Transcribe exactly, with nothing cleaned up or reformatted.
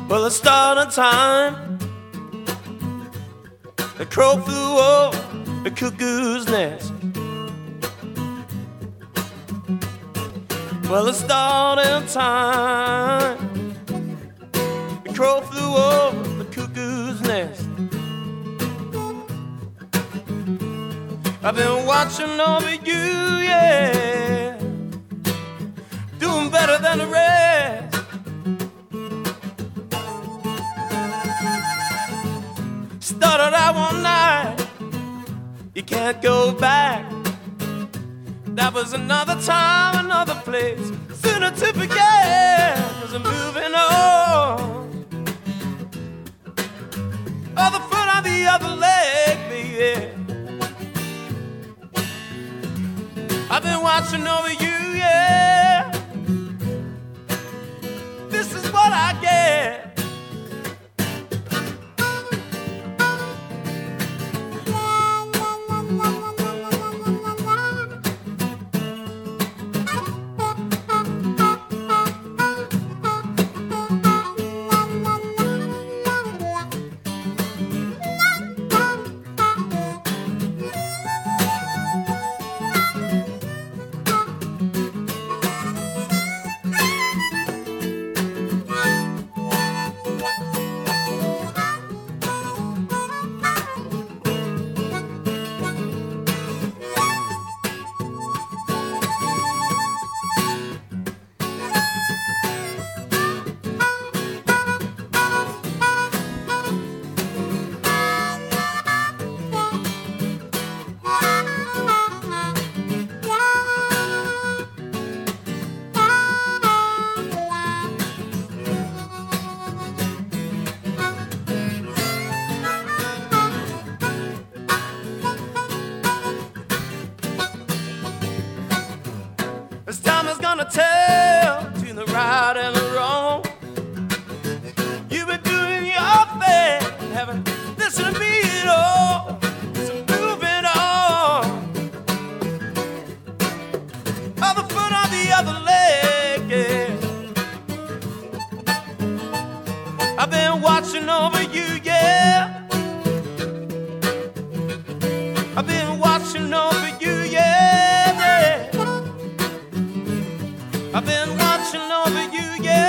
Well, the start of time, the crow flew over the cuckoo's nest. Well, the start of time, the crow flew over the cuckoo's nest. I've been watching over you, yeah, doing better than the rest. Started out one night, you can't go back. That was another time, another place. Sooner to forget, 'cause I'm moving on. Other foot on the other leg, baby. I've been watching over you, yeah. This is what I get. This time is gonna tell between the right and the wrong. You've been doing your thing, haven't listened to me at all. So moving on. Other foot on the other leg, yeah. I've been watching over you, yeah. I've been watching over you, yeah, yeah. I've been watching over you, yeah.